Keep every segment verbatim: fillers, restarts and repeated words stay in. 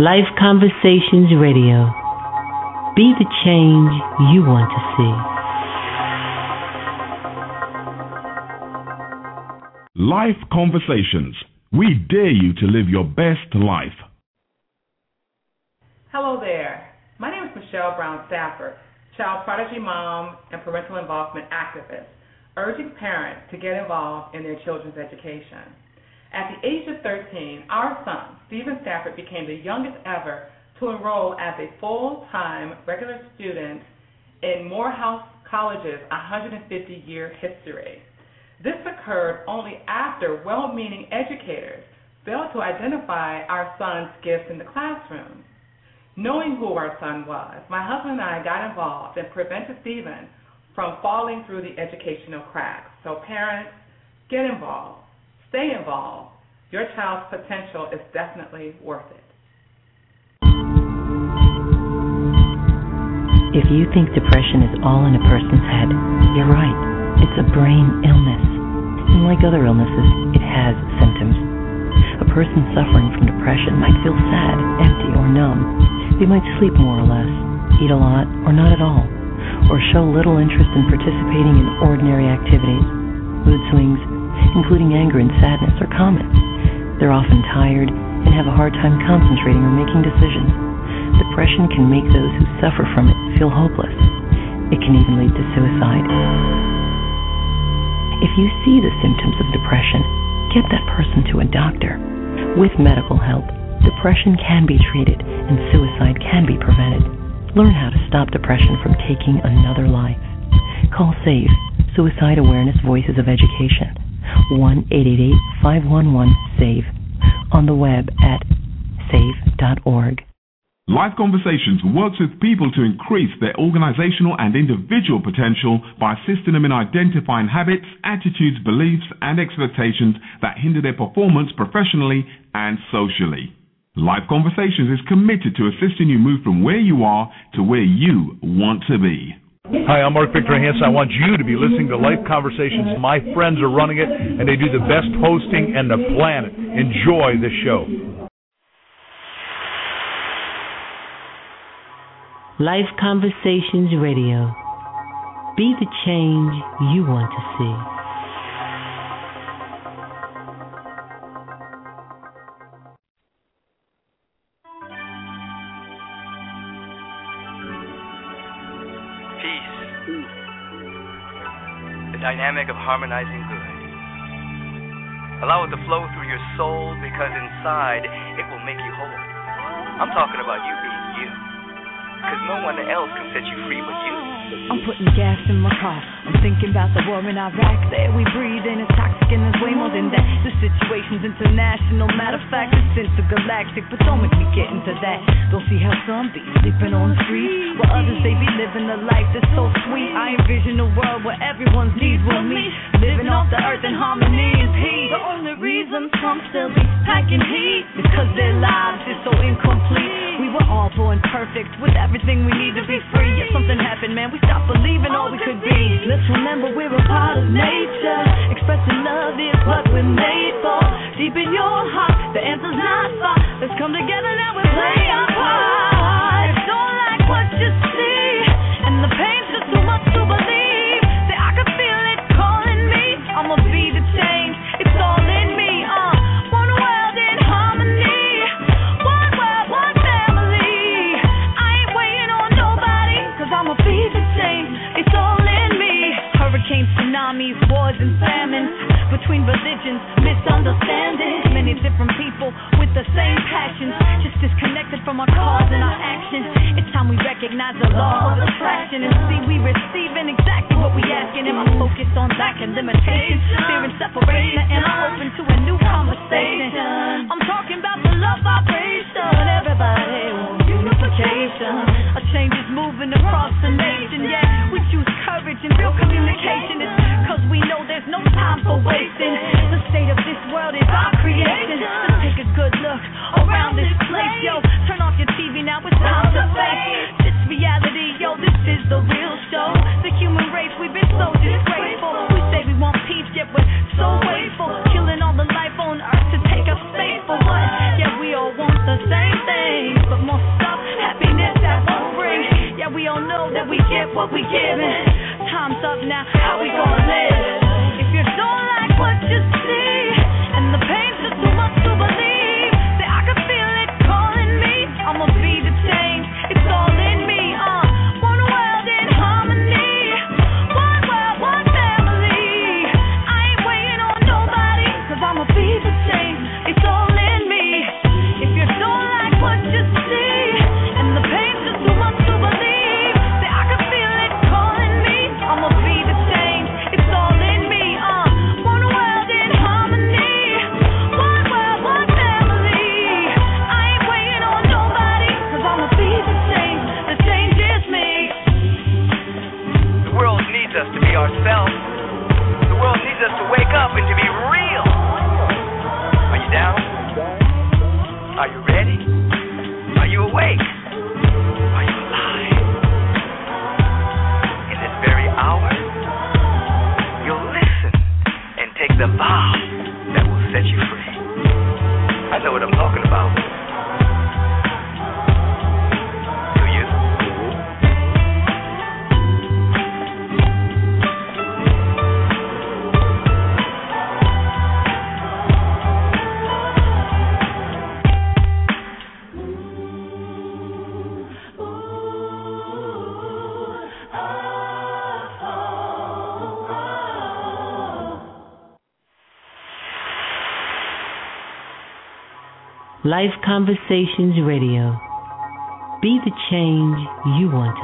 Life Conversations Radio. Be the change you want to see. Life Conversations. We dare you to live your best life. Hello there. My name is Michelle Brown Stafford, child prodigy mom and parental involvement activist, urging parents to get involved in their children's education. At the age of thirteen, our son, Stephen Stafford, became the youngest ever to enroll as a full-time regular student in Morehouse College's one hundred fifty year history. This occurred only after well-meaning educators failed to identify our son's gifts in the classroom. Knowing who our son was, my husband and I got involved and prevented Stephen from falling through the educational cracks. So parents, get involved. Stay involved. Your child's potential is definitely worth it. If you think depression is all in a person's head, you're right. It's a brain illness. And like other illnesses, it has symptoms. A person suffering from depression might feel sad, empty, or numb. They might sleep more or less, eat a lot or not at all, or show little interest in participating in ordinary activities. Mood swings, including anger and sadness, are common. They're often tired and have a hard time concentrating or making decisions. Depression can make those who suffer from it feel hopeless. It can even lead to suicide. If you see the symptoms of depression, get that person to a doctor. With medical help, depression can be treated and suicide can be prevented. Learn how to stop depression from taking another life. Call SAVE, Suicide Awareness Voices of Education, one eight eight eight, five one one, SAVE, on the web at save dot org. Life Conversations works with people to increase their organizational and individual potential by assisting them in identifying habits, attitudes, beliefs, and expectations that hinder their performance professionally and socially. Life Conversations is committed to assisting you move from where you are to where you want to be. Hi, I'm Mark Victor Hansen. I want you to be listening to Life Conversations. My friends are running it, and they do the best hosting in the planet. Enjoy the show. Life Conversations Radio. Be the change you want to see. Peace. The dynamic of harmonizing good. Allow it to flow through your soul because inside it will make you whole. I'm talking about you being you. Because no one else can set you free but you. I'm putting gas in my car. I'm thinking about the war in Iraq. The air we breathe in is toxic and there's way more than that. The situation's international. Matter of fact, it's intergalactic. But don't make me get into that. Don't see how some be sleeping on the streets, while others, they be living a life that's so sweet. I envision a world where everyone's needs will meet, living off the earth in harmony and peace. The only reason some still be packing heat because their lives is so incomplete. We were all born perfect with everything we need to be free. Yet something happened, man. We stopped believing all we could be. Let's remember we're a part of nature. Expressing love is what we're made for. Deep in your heart, the answer's not far. Let's come together now and play our part. Don't like what you see, and the pain's just too much to believe. Say I can feel it calling me. I'ma be the change. It's all in me. Uh, one world in harmony. One world, one family. I ain't waiting on nobody, cause I'ma be the change. It's all in me. Hurricanes, tsunamis, wars and famines, between religions, misunderstandings. Many different people with the same passions, just disconnected from our cause and our actions. It's time we recognize the law of attraction and see we receiving exactly what we asking. Am I focused on lack and limitation, fear and separation, and I'm open to a new conversation? I'm talking about the love vibration. Everybody wants unification. A change is moving across the nation. Yeah, we choose courage and real communication. It's cause we know there's no time for wasting. The state of this world is our creation. Let's take a good look around this place. Yo, turn off your T V now, it's time to face this reality. Yo, this is the real show. The human race, we've been so disgraceful. We say we want peace, yet we're so wasteful. Killing all the life on earth to take us safe for what? Yeah, we all want the same thing. Are you ready? Are you awake? Are you alive? In this very hour, you'll listen and take the vow that will set you free. I know what I'm talking about. Do you? Life Conversations Radio. Be the change you want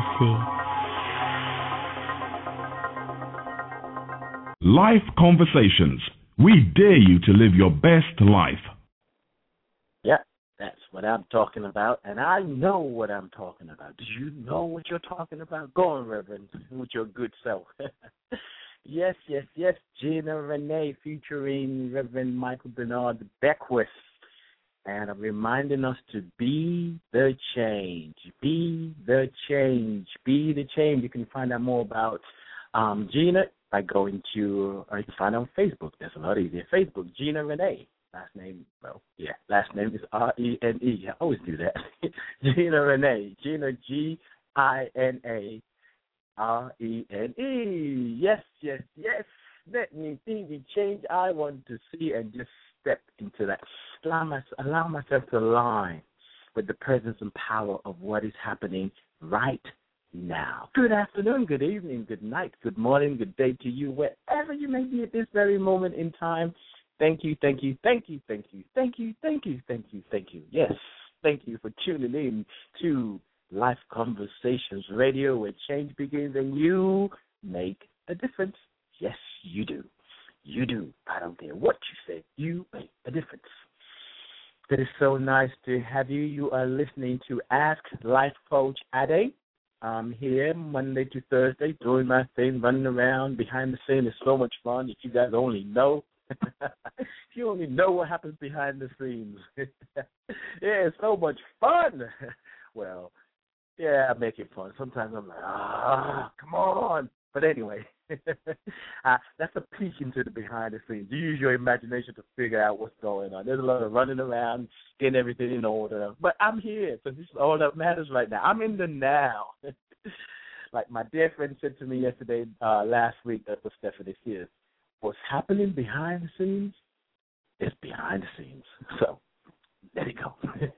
to see. Life Conversations. We dare you to live your best life. Yeah, that's what I'm talking about, and I know what I'm talking about. Do you know what you're talking about? Go on, Reverend, with your good self. Yes, yes, yes. Gina Renee featuring Reverend Michael Bernard Beckwith. And I'm reminding us to be the change. Be the change. Be the change. You can find out more about um, Gina by going to, or you can find her on Facebook. That's a lot easier. Facebook, Gina Renee. Last name, well, yeah, last name is R E N E. I always do that. Gina Renee. Gina, G I N A R E N E. Yes, yes, yes. Let me be the change I want to see and just step into that. Allow, my, allow myself to align with the presence and power of what is happening right now. Good afternoon, good evening, good night, good morning, good day to you, wherever you may be at this very moment in time. Thank you, thank you, thank you, thank you, thank you, thank you, thank you, thank you. Yes, thank you for tuning in to Life Conversations Radio, where change begins and you make a difference. Yes, you do. You do. I don't care what you say. You make a difference. It is so nice to have you. You are listening to Ask Life Coach Ade. I'm here Monday to Thursday doing my thing, running around behind the scene. It's so much fun. If you guys only know. If you only know what happens behind the scenes. Yeah, it's so much fun. Well, yeah, I make it fun. Sometimes I'm like, ah, come on. But anyway, uh, that's a peek into the behind the scenes. You use your imagination to figure out what's going on. There's a lot of running around, getting everything in order. But I'm here, so this is all that matters right now. I'm in the now. Like my dear friend said to me yesterday, uh, last week, that was Stephanie Sears. What's happening behind the scenes is behind the scenes. So there you go.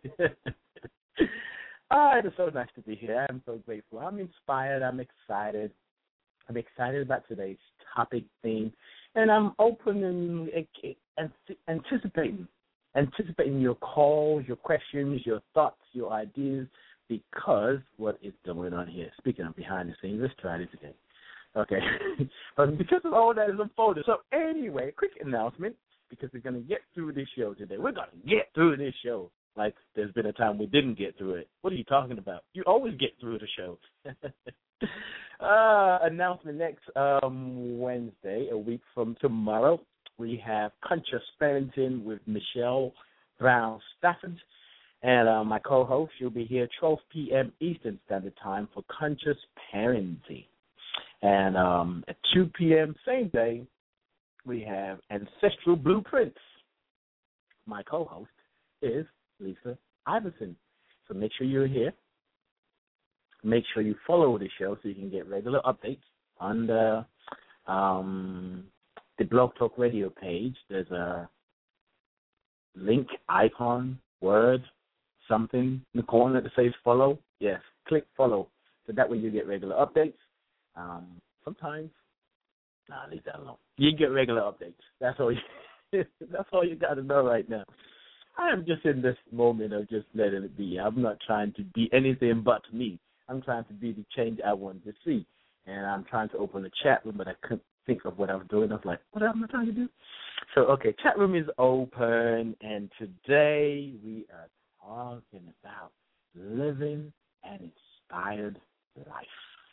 Oh, it is so nice to be here. I'm so grateful. I'm inspired. I'm excited. I'm excited about today's topic theme, and I'm open and, and anticipating, anticipating your calls, your questions, your thoughts, your ideas, because what is going on here? Speaking of behind the scenes, let's try this again. Okay, but because of all that is unfolded. So anyway, quick announcement, because we're going to get through this show today. We're going to get through this show. Like there's been a time we didn't get through it. What are you talking about? You always get through the show. uh, announcement next um, Wednesday, a week from tomorrow, we have Conscious Parenting with Michelle Brown Stafford. And uh, my co-host, she'll be here twelve p.m. Eastern Standard Time for Conscious Parenting. And um, at two p.m. same day, we have Ancestral Blueprints. My co-host is Lisa Iverson. So make sure you're here. Make sure you follow the show so you can get regular updates on the um, the Blog Talk Radio page. There's a link, icon, word, something in the corner that says follow. Yes, click follow. So that way you get regular updates. Um, sometimes, nah, leave that alone. You get regular updates. That's all you, that's all you got to know right now. I am just in this moment of just letting it be. I'm not trying to be anything but me. I'm trying to be the change I wanted to see. And I'm trying to open a chat room, but I couldn't think of what I was doing. I was like, what am I trying to do? So, okay, chat room is open, and today we are talking about living an inspired life.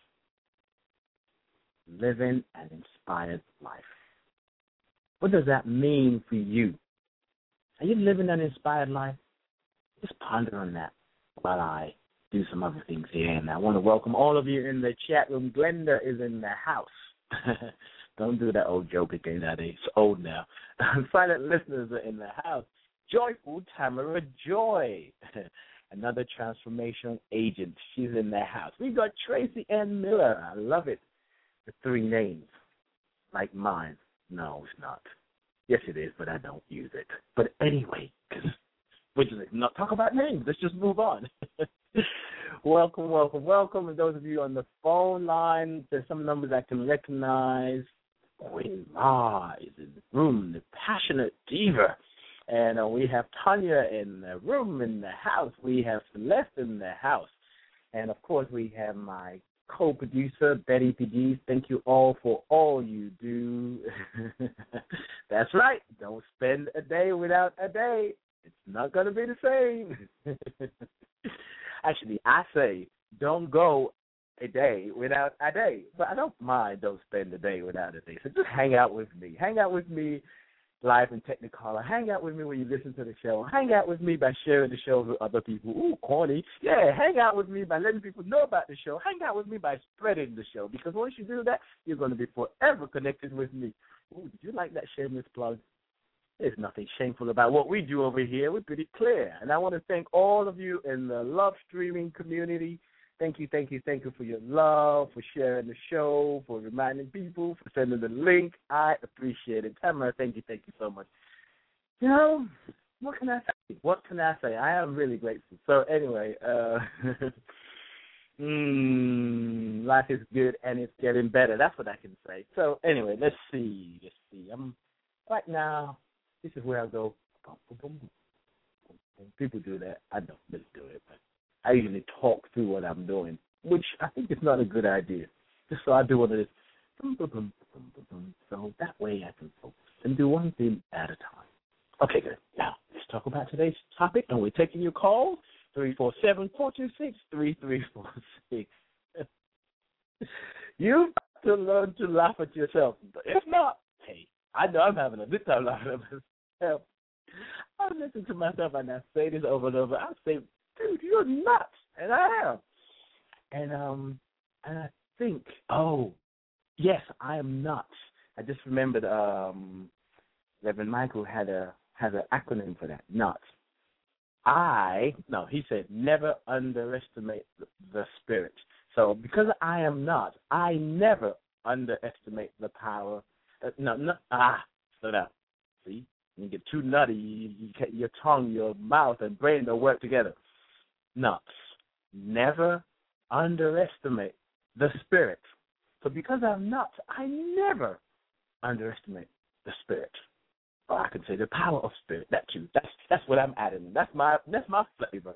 Living an inspired life. What does that mean for you? Are you living an inspired life? just ponder on that while I do some other things here. And I want to welcome all of you in the chat room. Glenda is in the house. Don't do that old joke again, that it's old now. Silent listeners are in the house. Joyful Tamara Joy, another transformational agent. She's in the house. We got Tracy Ann Miller. I love it. The three names, like mine. No, it's not. Yes, it is, but I don't use it. But anyway, because we're just not talk about names. Let's just move on. Welcome, welcome, welcome. And those of you on the phone line, there's some numbers I can recognize. Queen Ma is in the room, the passionate diva. And uh, we have Tanya in the room, in the house. We have Celeste in the house. And, of course, we have my co-producer, Betty P G. Thank you all for all you do. That's right. Don't spend a day without a day. It's not going to be the same. Actually, I say don't go a day without a day. But I don't mind don't spend a day without a day. So just hang out with me. Hang out with me live in Technicolor. Hang out with me when you listen to the show. Hang out with me by sharing the show with other people. Ooh, corny. Yeah, hang out with me by letting people know about the show. Hang out with me by spreading the show. Because once you do that, you're going to be forever connected with me. Ooh, did you like that shameless plug? There's nothing shameful about what we do over here. We're pretty clear. And I want to thank all of you in the love streaming community. Thank you, thank you, thank you for your love, for sharing the show, for reminding people, for sending the link. I appreciate it. Tamara, thank you, thank you so much. You know, what can I say? What can I say? I am really grateful. So anyway, uh, mm, life is good and it's getting better. That's what I can say. So anyway, let's see. Let's see. I'm right now. This is where I go. People do that. I don't really do it, but I usually talk through what I'm doing, which I think is not a good idea. Just so I do one of this. So that way I can focus and do one thing at a time. Okay, good. Now, let's talk about today's topic, and we're taking your calls, three four seven, four two six, three three four six. You've got to learn to laugh at yourself. If not, hey, I know I'm having a good time laughing at myself. I listen to myself, and I say this over and over. I say, dude, you're nuts, and I am. And um, and I think, oh, yes, I am nuts. I just remembered um, Reverend Michael had a has an acronym for that, nuts. I no, he said never underestimate the, the spirit. So because I am not, I never underestimate the power. Uh, no, no, ah, slow down. See, when you get too nutty, you, you get your tongue, your mouth, and brain don't work together. Nuts. Never underestimate the spirit. So because I'm nuts, I never underestimate the spirit. Or I could say the power of spirit. That too. That's that's what I'm adding. That's my that's my flavor.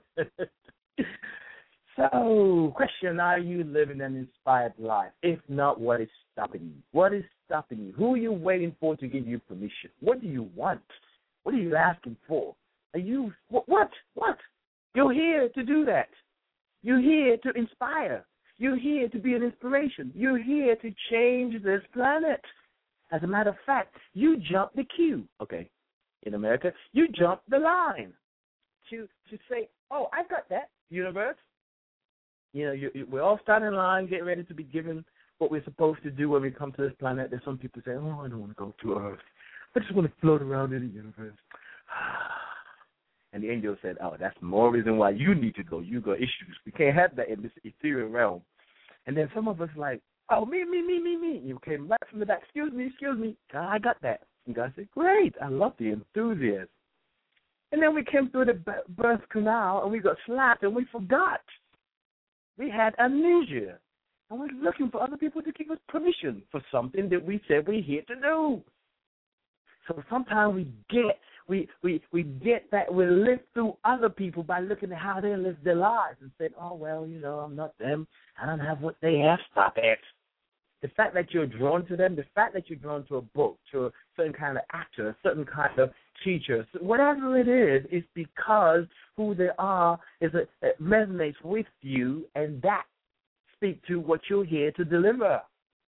So, question: are you living an inspired life? If not, what is stopping you? What is stopping you? Who are you waiting for to give you permission? What do you want? What are you asking for? Are you what? What? What? You're here to do that. You're here to inspire. You're here to be an inspiration. You're here to change this planet. As a matter of fact, you jump the queue. Okay, in America, you jump the line to to say, "Oh, I've got that, universe." You know, you, you, we're all starting in line, getting ready to be given what we're supposed to do when we come to this planet. There's some people say, "Oh, I don't want to go to Earth. I just want to float around in the universe." And the angel said, "Oh, that's more reason why you need to go. You got issues. We can't have that in this ethereal realm." And then some of us like, "Oh, me, me, me, me, me." You came right from the back. "Excuse me, excuse me. God, I got that." And God said, "Great. I love the enthusiasm." And then we came through the birth canal and we got slapped and we forgot. We had amnesia. And we're looking for other people to give us permission for something that we said we're here to do. So sometimes we get we we we get that we live through other people by looking at how they live their lives and saying, "Oh well, you know, I'm not them. I don't have what they have." Stop it. The fact that you're drawn to them, the fact that you're drawn to a book, to a certain kind of actor, a certain kind of teacher, whatever it is, is because who they are is a, it resonates with you, and that speaks to what you're here to deliver.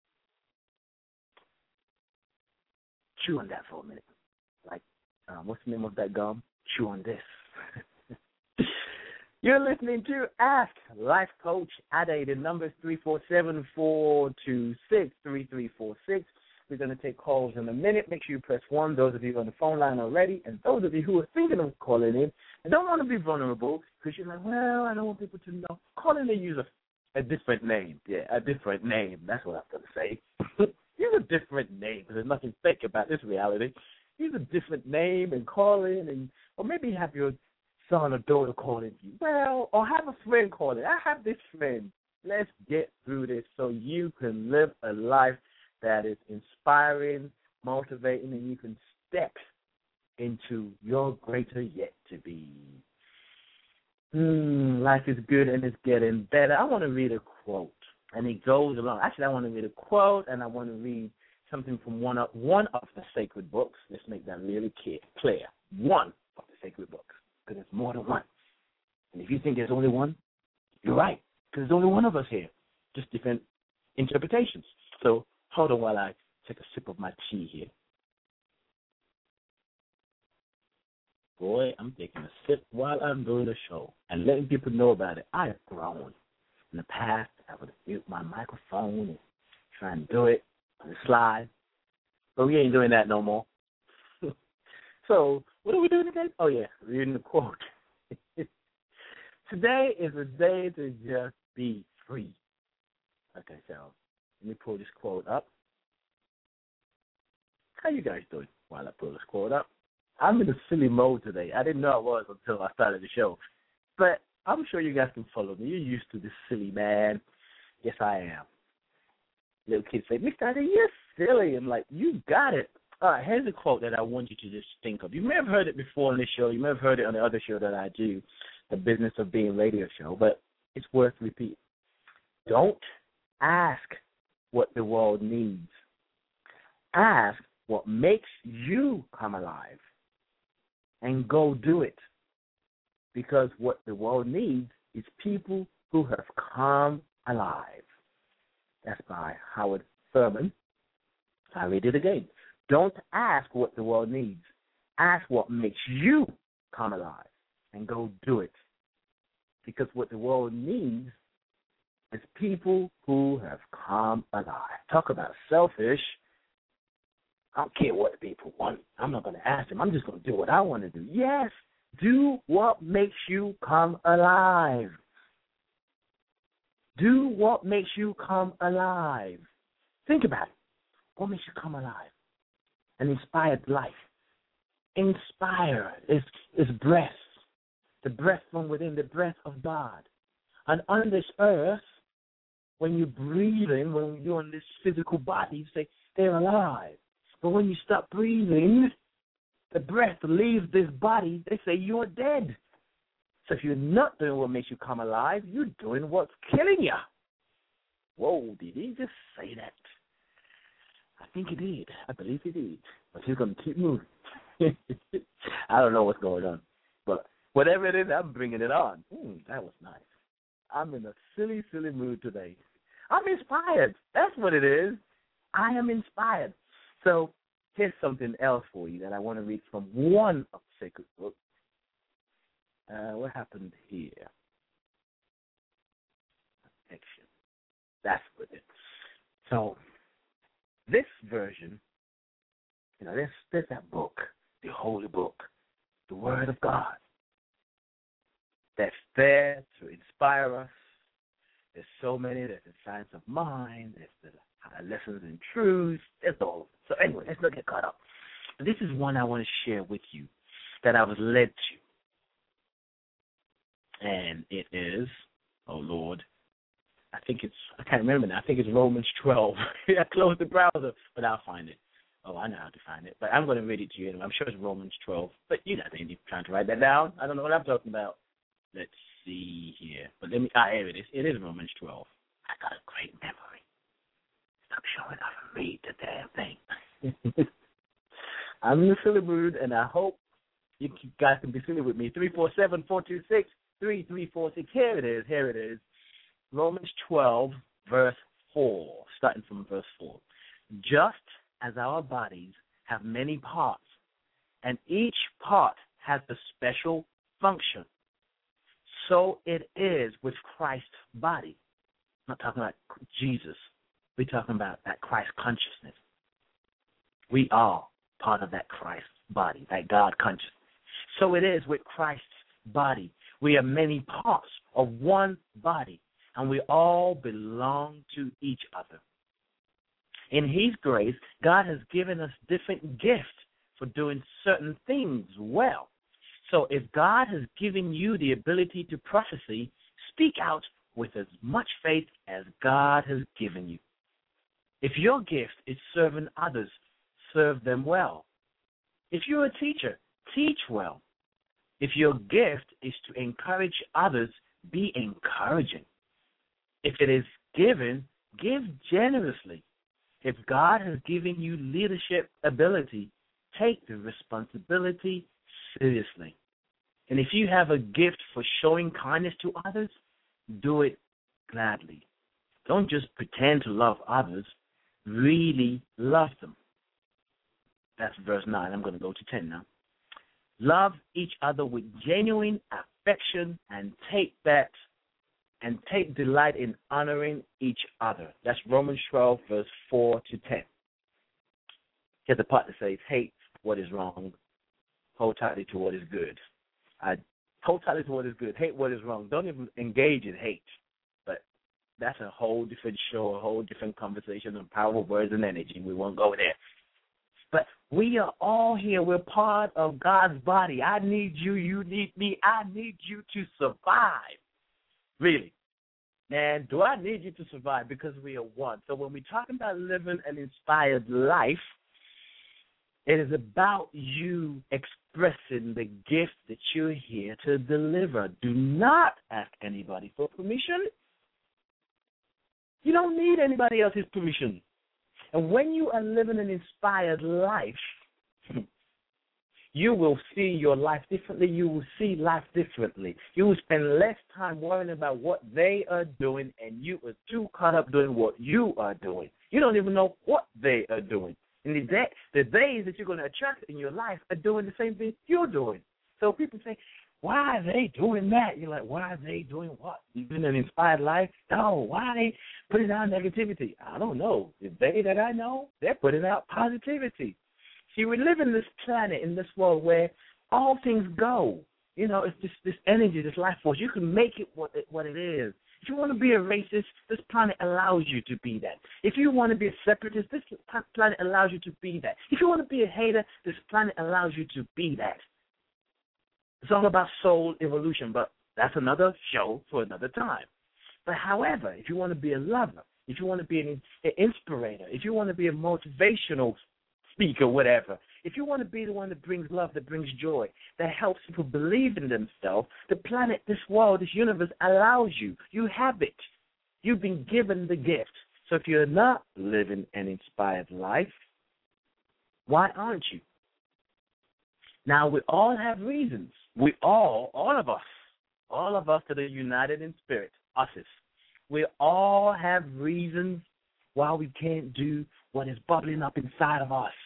Chew on that for a minute. Like, um, what's the name of that gum? Chew on this. You're listening to Ask Life Coach Ade. The number is three four seven, four two six, three three four six. We're going to take calls in a minute. Make sure you press one, those of you on the phone line already, and those of you who are thinking of calling in and don't want to be vulnerable because you're like, well, I don't want people to know. Call in and use a, a different name. Yeah, a different name. That's what I'm going to say. Use a different name because there's nothing fake about this reality. Use a different name and call in, and or maybe have your son or daughter call in you. Well, or have a friend call in. I have this friend. Let's get through this so you can live a life that is inspiring, motivating, and you can step into your greater yet to be. Hmm, life is good and it's getting better. I want to read a quote, and it goes along. Actually, I want to read a quote, and I want to read something from one of, one of the sacred books. Let's make that really clear. One of the sacred books, because there's more than one. And if you think there's only one, you're right, because there's only one of us here, just different interpretations. So hold on while I take a sip of my tea here. Boy, I'm taking a sip while I'm doing the show and letting people know about it. I have grown. In the past, I would mute my microphone and try and do it on the slide. But we ain't doing that no more. So what are we doing today? Oh, yeah, reading the quote. Today is a day to just be free. Okay, so let me pull this quote up. How you guys doing while I pull this quote up? I'm in a silly mode today. I didn't know I was until I started the show. But I'm sure you guys can follow me. You're used to this silly man. Yes, I am. Little kids say, Mister Ade, you're silly. I'm like, you got it. All right, here's a quote that I want you to just think of. You may have heard it before on this show. You may have heard it on the other show that I do, the Business of Being radio show, but it's worth repeating. Don't ask what the world needs. Ask what makes you come alive, and go do it. Because what the world needs is people who have come alive. That's by Howard Thurman. I read it again. Don't ask what the world needs. Ask what makes you come alive, and go do it. Because what the world needs is people who have come alive. Talk about selfish. I don't care what people want. I'm not going to ask them. I'm just going to do what I want to do. Yes, do what makes you come alive. Do what makes you come alive. Think about it. What makes you come alive? An inspired life. Inspire is, is breath. The breath from within, the breath of God. And on this earth, when you're breathing, when you're in this physical body, you say, they're alive. But when you stop breathing, the breath leaves this body, they say you're dead. So if you're not doing what makes you come alive, you're doing what's killing you. Whoa, did he just say that? I think he did. I believe he did. But he's going to keep moving. I don't know what's going on. But whatever it is, I'm bringing it on. Mm, that was nice. I'm in a silly, silly mood today. I'm inspired. That's what it is. I am inspired. So here's something else for you that I want to read from one of the sacred books. Uh, what happened here? Action. That's what it is. So this version, you know, there's, there's that book, the Holy Book, the Word of God, that's there to inspire us. There's so many. There's the Science of Mind. There's the uh, Lessons in Truth. There's all. So anyway, let's not get caught up. This is one I want to share with you that I was led to. And it is, oh, Lord, I think it's, I can't remember now. I think it's Romans twelve. I closed the browser, but I'll find it. Oh, I know how to find it. But I'm going to read it to you anyway. I'm sure it's Romans twelve. But you guys ain't trying to write that down. I don't know what I'm talking about. Let's see here. But let me, ah, here it is. It is Romans twelve. I got a great memory. Stop showing off and read the damn thing. I'm in a silly mood, and I hope you guys can be silly with me. three four seven, four two six, three three four six. Here it is. Here it is. Romans twelve, verse four, starting from verse four. Just as our bodies have many parts, and each part has a special function, So it is with Christ's body. I'm not talking about Jesus. We're talking about that Christ consciousness. We are part of that Christ body, that God consciousness. So it is with Christ's body. We are many parts of one body, and we all belong to each other. In His grace, God has given us different gifts for doing certain things well. So if God has given you the ability to prophesy, speak out with as much faith as God has given you. If your gift is serving others, serve them well. If you're a teacher, teach well. If your gift is to encourage others, be encouraging. If it is given, give generously. If God has given you leadership ability, take the responsibility seriously. And if you have a gift for showing kindness to others, do it gladly. Don't just pretend to love others. Really love them. That's verse nine. I'm going to go to ten now. Love each other with genuine affection and take that and take delight in honoring each other. That's Romans twelve, verse four to ten. Here's the part that says, hate what is wrong, hold tightly to what is good. I hold tightly to what is good, hate what is wrong. Don't even engage in hate. But that's a whole different show, a whole different conversation on power of words and energy. We won't go there. But we are all here. We're part of God's body. I need you. You need me. I need you to survive. Really. Man, do I need you to survive? Because we are one. So when we're talking about living an inspired life, it is about you expressing the gift that you're here to deliver. Do not ask anybody for permission. You don't need anybody else's permission. And when you are living an inspired life, you will see your life differently. You will see life differently. You will spend less time worrying about what they are doing, and you are too caught up doing what you are doing. You don't even know what they are doing. And the, day, the days that you're going to attract in your life are doing the same thing you're doing. So people say, why are they doing that? You're like, why are they doing what? Living an inspired life? No, why are they putting out negativity? I don't know. The they that I know, they're putting out positivity. See, we live in this planet, in this world where all things go. You know, it's just this energy, this life force. You can make it what it, what it is. If you want to be a racist, this planet allows you to be that. If you want to be a separatist, this planet allows you to be that. If you want to be a hater, this planet allows you to be that. It's all about soul evolution, but that's another show for another time. But however, if you want to be a lover, if you want to be an, an inspirator, if you want to be a motivational speaker, whatever, if you want to be the one that brings love, that brings joy, that helps people believe in themselves, the planet, this world, this universe allows you. You have it. You've been given the gift. So if you're not living an inspired life, why aren't you? Now, we all have reasons. We all, all of us, all of us that are united in spirit, us, we all have reasons why we can't do what is bubbling up inside of us.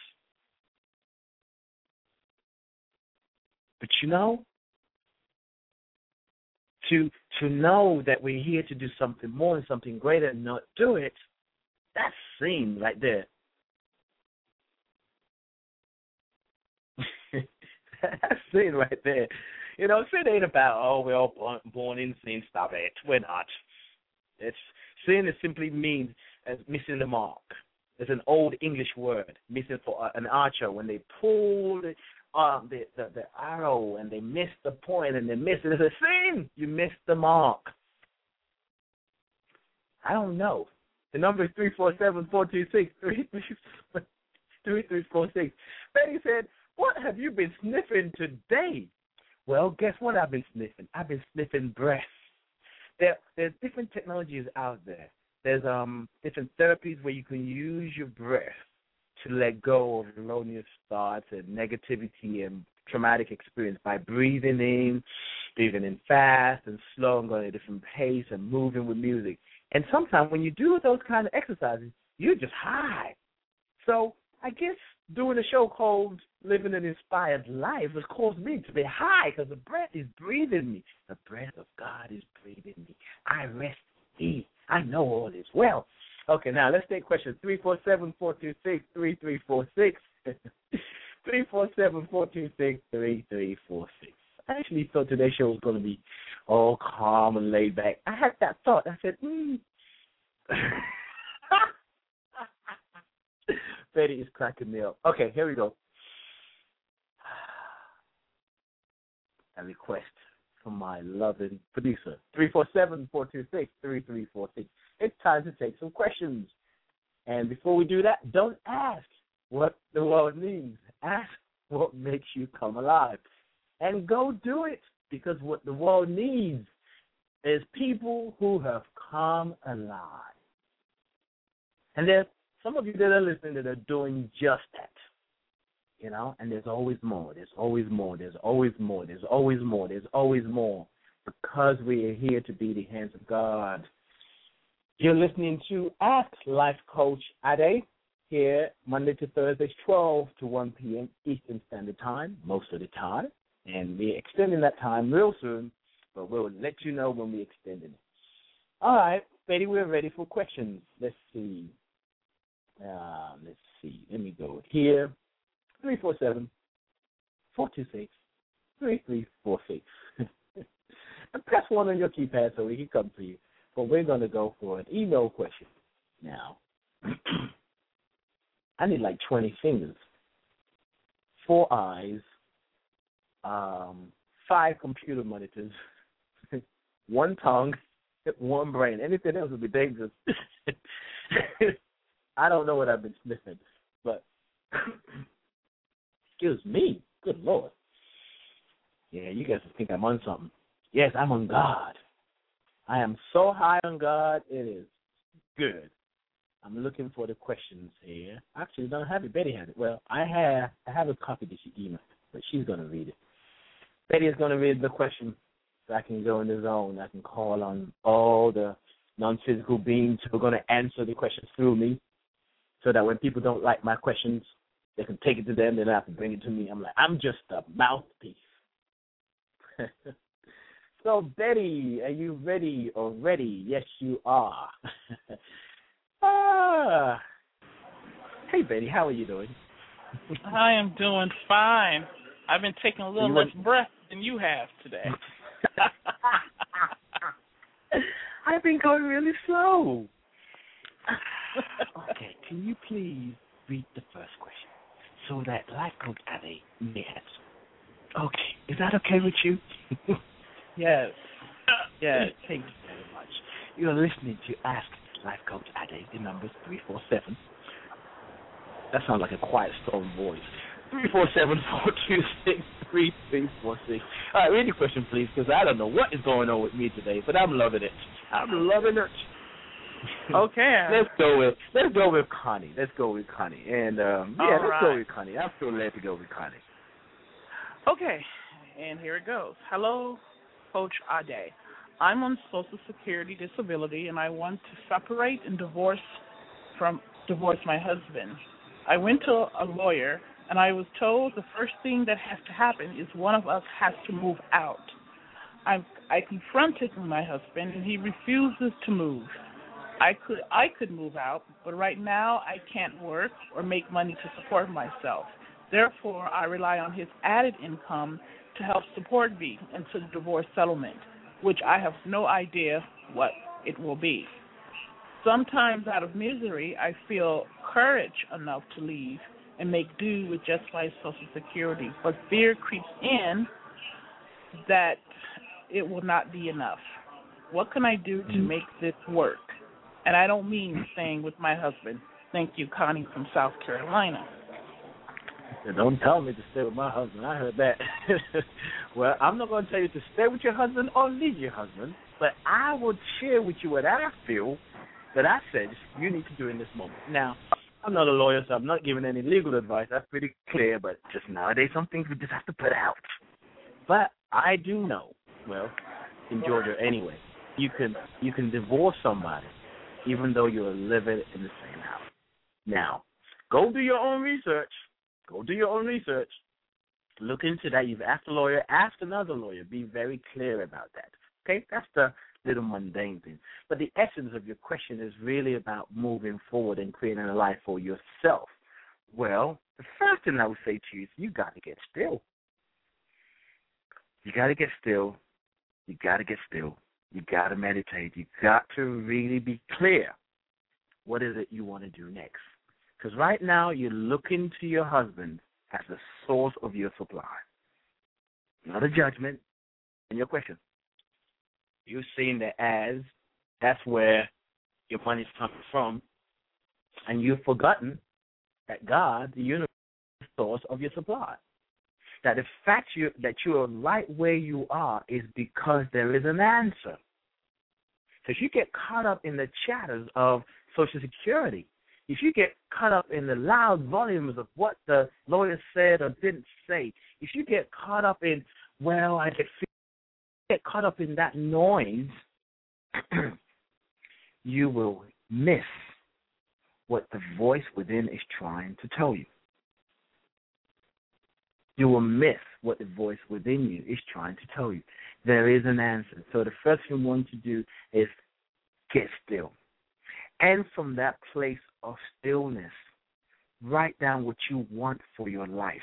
But you know, to to know that we're here to do something more and something greater and not do it, that's sin right there. That's sin right there. You know, sin ain't about, oh, we're all born, born in sin. Stop it. We're not. It's sin. It simply means as missing the mark. There's an old English word, missing for uh, an archer. When they pull the, uh, the, the, the arrow and they miss the point and they miss it, it's a sin. You missed the mark. I don't know. The number is three four seven, four two six, three three four six. Betty said, what have you been sniffing today? Well, guess what I've been sniffing? I've been sniffing breath. There, there's different technologies out there. There's um different therapies where you can use your breath to let go of erroneous thoughts and negativity and traumatic experience by breathing in, breathing in fast and slow and going at a different pace and moving with music. And sometimes when you do those kind of exercises, you're just high. So I guess doing a show called Living an Inspired Life has caused me to be high because the breath is breathing me. The breath of God is breathing me. I rest easy. I know all is well. Okay, now let's take question three four seven, four two six, three three four six. three four seven, four two six, three three four six. I actually thought today's show was going to be all calm and laid back. I had that thought. I said, hmm. Betty is cracking me up. Okay, here we go. A request from my loving producer. three four seven, four two six, three three four six. It's time to take some questions. And before we do that, don't ask what the world needs. Ask what makes you come alive. And go do it, because what the world needs is people who have come alive. And there's some of you that are listening that are doing just that. You know, and there's always more, there's always more, there's always more, there's always more, there's always more, because we are here to be the hands of God. You're listening to Ask Life Coach Ade here Monday to Thursdays, twelve to one p.m. Eastern Standard Time, most of the time. And we're extending that time real soon, but we'll let you know when we extend it. All right, Betty, we're ready for questions. Let's see. Uh, let's see. Let me go here. three four seven, four two six, three three four six. And press one on your keypad so we can come to you. But we're going to go for an email question now. I need like twenty fingers, four eyes, um, five computer monitors, one tongue, one brain. Anything else would be dangerous. I don't know what I've been sniffing, but excuse me, good Lord. Yeah, you guys think I'm on something. Yes, I'm on God. I am so high on God, it is good. I'm looking for the questions here. Actually, I don't have it. Betty has it. Well, I have I have a copy that she emailed, but she's going to read it. Betty is going to read the question so I can go in the zone. I can call on all the non-physical beings who are going to answer the questions through me, so that when people don't like my questions, they can take it to them. They don't have to bring it to me. I'm like, I'm just a mouthpiece. So, Betty, are you ready or ready? Yes, you are. ah. Hey, Betty, how are you doing? I am doing fine. I've been taking a little you less want... breath than you have today. I've been going really slow. Okay, can you please read the first question so that Life Coach Ade may answer? Okay, is that okay with you? Yes. Yes. Thank you very much. You are listening to Ask Life Coach Ade. The number is three four seven. That sounds like a quiet storm voice. three four seven, four two six, three three four six. All right, read your question, please, because I don't know what is going on with me today, but I'm loving it. I'm loving it. Okay. let's go with let's go with Connie. Let's go with Connie. And um, yeah, All let's right. go with Connie. I'm so glad to go with Connie. Okay, and here it goes. Hello, Coach Ade. I'm on Social Security disability, and I want to separate and divorce from divorce my husband. I went to a lawyer, and I was told the first thing that has to happen is one of us has to move out. I I confronted my husband, and he refuses to move. I could I could move out, but right now I can't work or make money to support myself. Therefore, I rely on his added income to help support me into the divorce settlement, which I have no idea what it will be. Sometimes out of misery, I feel courage enough to leave and make do with just my Social Security, but fear creeps in that it will not be enough. What can I do to make this work? And I don't mean staying with my husband. Thank you, Connie from South Carolina. Don't tell me to stay with my husband. I heard that. Well, I'm not going to tell you to stay with your husband or leave your husband, but I will share with you what I feel that I said you need to do in this moment. Now, I'm not a lawyer, so I'm not giving any legal advice. That's pretty clear, but just nowadays some things we just have to put out. But I do know, well, in Georgia anyway, you can you can divorce somebody even though you're living in the same house. Now, go do your own research. Go do your own research. Look into that. You've asked a lawyer, ask another lawyer. Be very clear about that. Okay? That's the little mundane thing. But the essence of your question is really about moving forward and creating a life for yourself. Well, the first thing I would say to you is you got to get still. You got to get still. You got to get still. You got to meditate. You got to really be clear. What is it you want to do next? Because right now you're looking to your husband as the source of your supply. Not a judgment in your question. You're seeing that as that's where your money's coming from, and you've forgotten that God, the universe, is the source of your supply. That the fact you, that you are right where you are is because there is an answer. Because you get caught up in the chatters of Social Security, if you get caught up in the loud volumes of what the lawyer said or didn't say, if you get caught up in, well, I get, get caught up in that noise, you will miss what the voice within is trying to tell you. You will miss what the voice within you is trying to tell you. There is an answer. So the first thing you want to do is get still. And from that place of stillness, write down what you want for your life.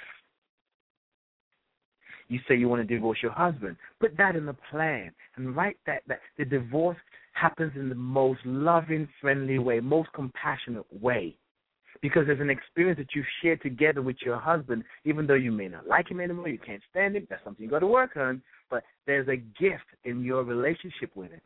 You say you want to divorce your husband. Put that in the plan and write that, that the divorce happens in the most loving, friendly way, most compassionate way. Because there's an experience that you've shared together with your husband, even though you may not like him anymore, you can't stand him, that's something you've got to work on, but there's a gift in your relationship with him.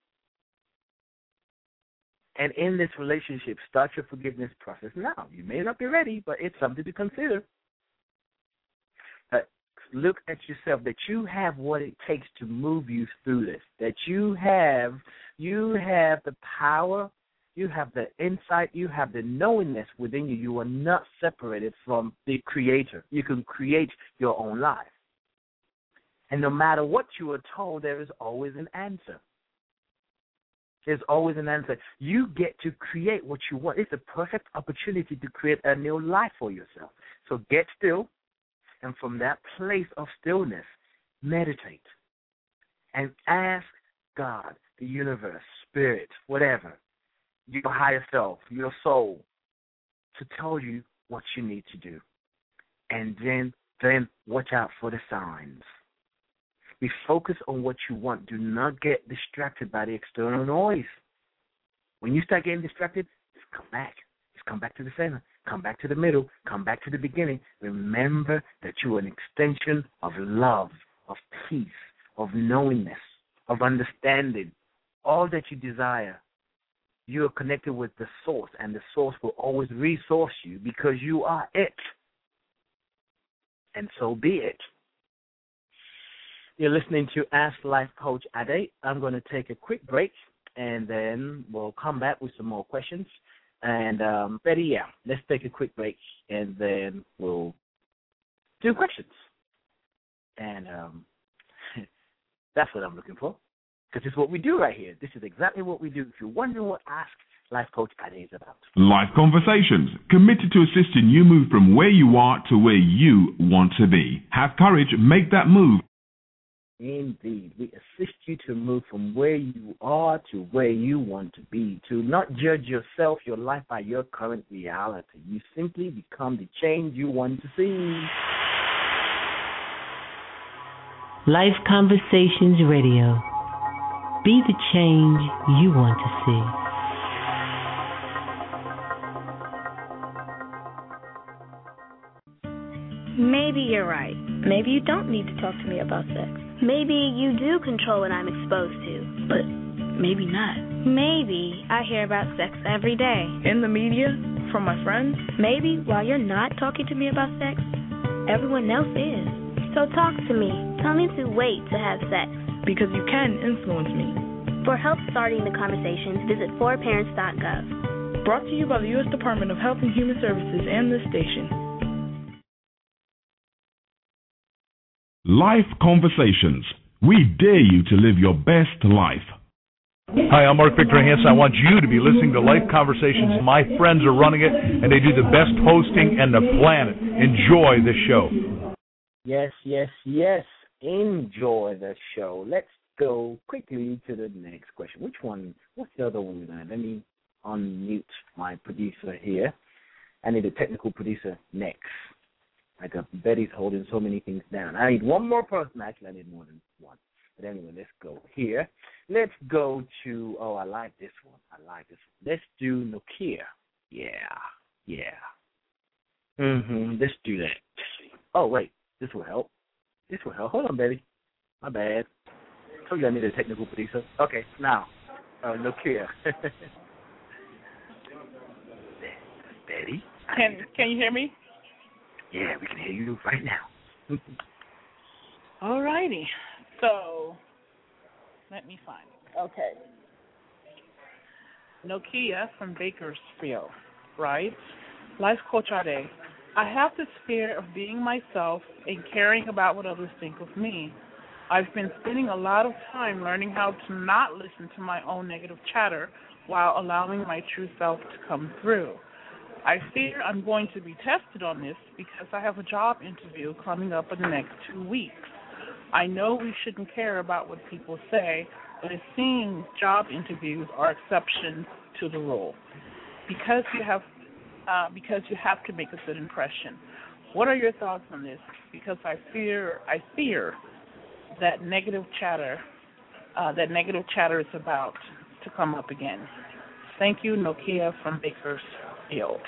And in this relationship, start your forgiveness process now. You may not be ready, but it's something to consider. But look at yourself, that you have what it takes to move you through this, that you have, you have the power, you have the insight, you have the knowingness within you. You are not separated from the Creator. You can create your own life. And no matter what you are told, there is always an answer. There's always an answer. You get to create what you want. It's a perfect opportunity to create a new life for yourself. So get still, and from that place of stillness, meditate and ask God, the universe, spirit, whatever, your higher self, your soul, to tell you what you need to do. And then, then watch out for the signs. Be focused on what you want. Do not get distracted by the external noise. When you start getting distracted, just come back. Just come back to the center. Come back to the middle. Come back to the beginning. Remember that you are an extension of love, of peace, of knowingness, of understanding. All that you desire, you are connected with the source, and the source will always resource you because you are it. And so be it. You're listening to Ask Life Coach Ade. I'm going to take a quick break, and then we'll come back with some more questions. And, um, Betty, yeah, let's take a quick break, and then we'll do questions. And um, that's what I'm looking for, because it's what we do right here. This is exactly what we do. If you're wondering what Ask Life Coach Ade is about. Life Conversations, committed to assisting you move from where you are to where you want to be. Have courage, make that move. Indeed. We assist you to move from where you are to where you want to be, to not judge yourself, your life, by your current reality. You simply become the change you want to see. Life Conversations Radio. Be the change you want to see. Maybe you're right. Maybe you don't need to talk to me about sex. Maybe you do control what I'm exposed to. But maybe not. Maybe I hear about sex every day. In the media? From my friends? Maybe while you're not talking to me about sex, everyone else is. So talk to me. Tell me to wait to have sex. Because you can influence me. For help starting the conversations, visit four parents dot gov. Brought to you by the U S Department of Health and Human Services and this station. Life Conversations. We dare you to live your best life. Hi, I'm Mark Victor Hansen. I want you to be listening to Life Conversations. My friends are running it, and they do the best hosting in the planet. Enjoy the show. Yes, yes, yes. Enjoy the show. Let's go quickly to the next question. Which one? What's the other one? Let me unmute my producer here. I need a technical producer next. Like a Betty's holding so many things down. I need one more person. Actually, I need more than one. But anyway, let's go here. Let's go to, oh, I like this one. I like this one. Let's do Nokia. Yeah, yeah. Mm-hmm. Let's do that. Oh, wait. This will help. This will help. Hold on, baby. My bad. Told you I need a technical producer. Okay, now, uh, Nokia. Betty? Can Can you hear me? Yeah, we can hear you right now. All righty. So, let me find it. Okay. Nokia from Bakersfield writes, Life Coach Ade, I have this fear of being myself and caring about what others think of me. I've been spending a lot of time learning how to not listen to my own negative chatter while allowing my true self to come through. I fear I'm going to be tested on this because I have a job interview coming up in the next two weeks. I know we shouldn't care about what people say, but it seems job interviews are exceptions to the rule because you have uh, because you have to make a good impression. What are your thoughts on this? Because I fear I fear that negative chatter uh, that negative chatter is about to come up again. Thank you, Nokia from Bakersfield.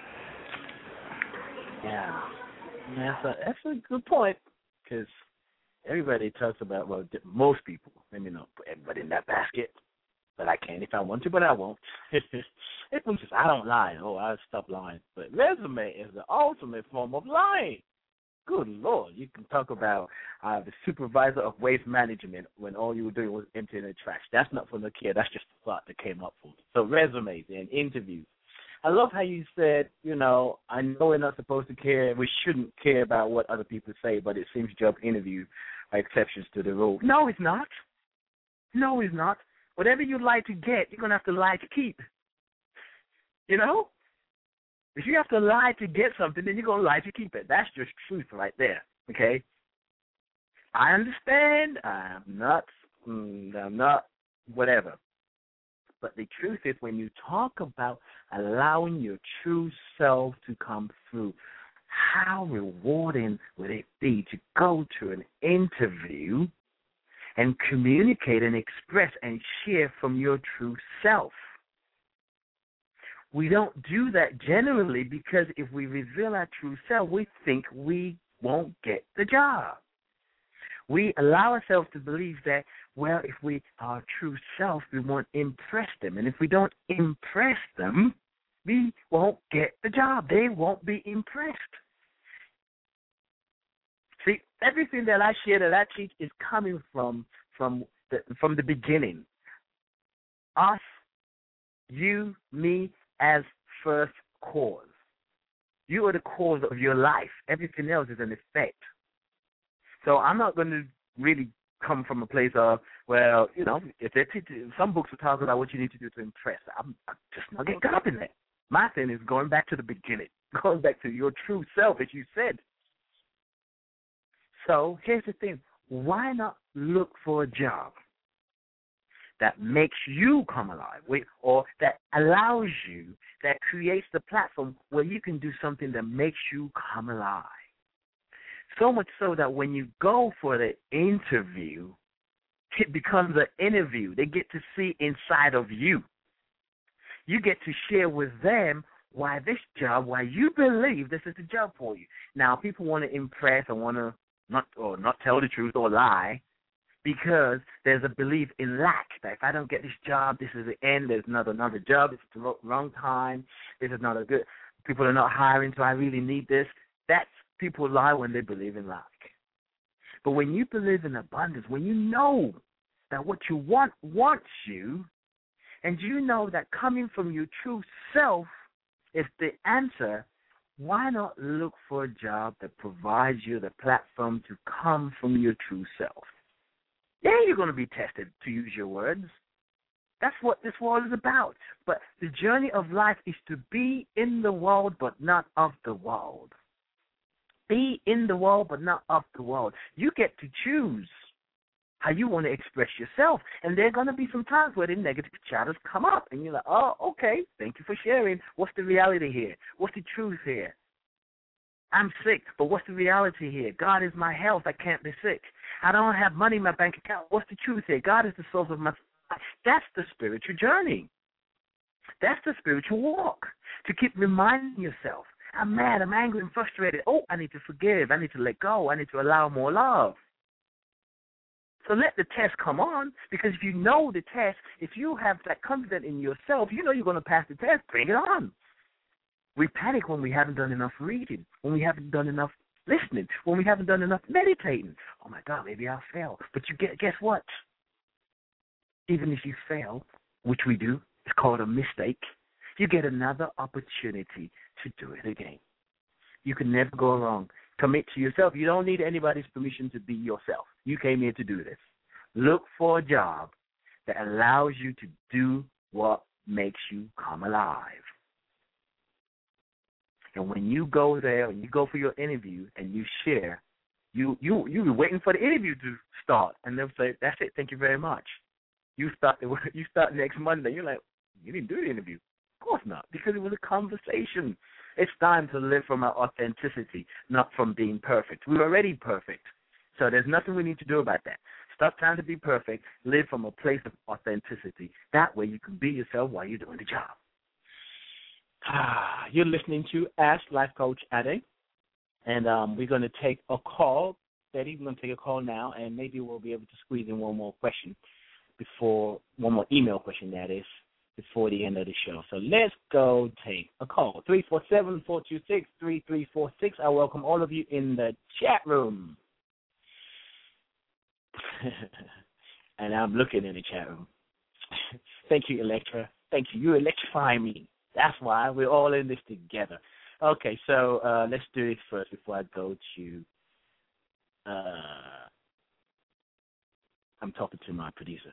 Yeah, that's a that's a good point because everybody talks about, well, most people, let me not put everybody in that basket, but I can if I want to, but I won't. It's just, I don't lie. Oh, I'll stop lying. But resume is the ultimate form of lying. Good Lord, you can talk about uh, the supervisor of waste management when all you were doing was emptying the trash. That's not for the kid. That's just a thought that came up for me. So resumes and interviews. I love how you said, you know, I know we're not supposed to care, we shouldn't care about what other people say, but it seems job interviews are exceptions to the rule. No, it's not. No, it's not. Whatever you lie to get, you're going to have to lie to keep. You know? If you have to lie to get something, then you're going to lie to keep it. That's just truth right there, okay? I understand. I'm not, I'm not whatever. But the truth is, when you talk about allowing your true self to come through, how rewarding would it be to go to an interview and communicate and express and share from your true self? We don't do that generally because if we reveal our true self, we think we won't get the job. We allow ourselves to believe that, well, if we are our true self, we won't impress them. And if we don't impress them, we won't get the job. They won't be impressed. See, everything that I share, that I teach, is coming from from the, from the beginning. Us, you, me, as first cause. You are the cause of your life. Everything else is an effect. So I'm not going to really come from a place of, well, you know, if they teach, some books will talk about what you need to do to impress. I'm, I'm just not getting caught up in that. My thing is going back to the beginning, going back to your true self, as you said. So here's the thing. Why not look for a job that makes you come alive, or that allows you, that creates the platform where you can do something that makes you come alive? So much so that when you go for the interview, it becomes an interview. They get to see inside of you. You get to share with them why this job, why you believe this is the job for you. Now, people want to impress or want to not or not tell the truth or lie because there's a belief in lack. That if I don't get this job, this is the end. There's another another job. It's the wrong time. This is not a good. People are not hiring, so I really need this. That's people lie when they believe in lack. But when you believe in abundance, when you know that what you want wants you, and you know that coming from your true self is the answer, why not look for a job that provides you the platform to come from your true self? Yeah, you're going to be tested, to use your words. That's what this world is about. But the journey of life is to be in the world but not of the world. Be in the world but not of the world. You get to choose how you want to express yourself. And there are going to be some times where the negative shadows come up. And you're like, oh, okay, thank you for sharing. What's the reality here? What's the truth here? I'm sick, but what's the reality here? God is my health. I can't be sick. I don't have money in my bank account. What's the truth here? God is the source of my life. That's the spiritual journey. That's the spiritual walk. To keep reminding yourself, I'm mad, I'm angry, I'm frustrated. Oh, I need to forgive. I need to let go. I need to allow more love. So let the test come on, because if you know the test, if you have that confidence in yourself, you know you're going to pass the test. Bring it on. We panic when we haven't done enough reading, when we haven't done enough listening, when we haven't done enough meditating. Oh, my God, maybe I'll fail. But you get, guess what? Even if you fail, which we do, it's called a mistake, you get another opportunity to do it again. You can never go wrong. Commit to yourself. You don't need anybody's permission to be yourself. You came here to do this. Look for a job that allows you to do what makes you come alive. And when you go there and you go for your interview and you share, you you you be waiting for the interview to start, and they'll say, "That's it. Thank you very much." You start the, you start next Monday. You're like, "You didn't do the interview." Of course not, because it was a conversation. It's time to live from our authenticity, not from being perfect. We're already perfect, so there's nothing we need to do about that. Stop trying to be perfect. Live from a place of authenticity. That way, you can be yourself while you're doing the job. Ah, you're listening to Ask Life Coach Ade, and um, we're going to take a call. Betty, we're going to take a call now, and maybe we'll be able to squeeze in one more question before, one more email question, that is, before the end of the show. So let's go take a call. three four seven, four two six, three three four six. I welcome all of you in the chat room. And I'm looking in the chat room. Thank you, Electra. Thank you. You electrify me. That's why we're all in this together. Okay, so uh, let's do it first before I go to, uh, I'm talking to my producer.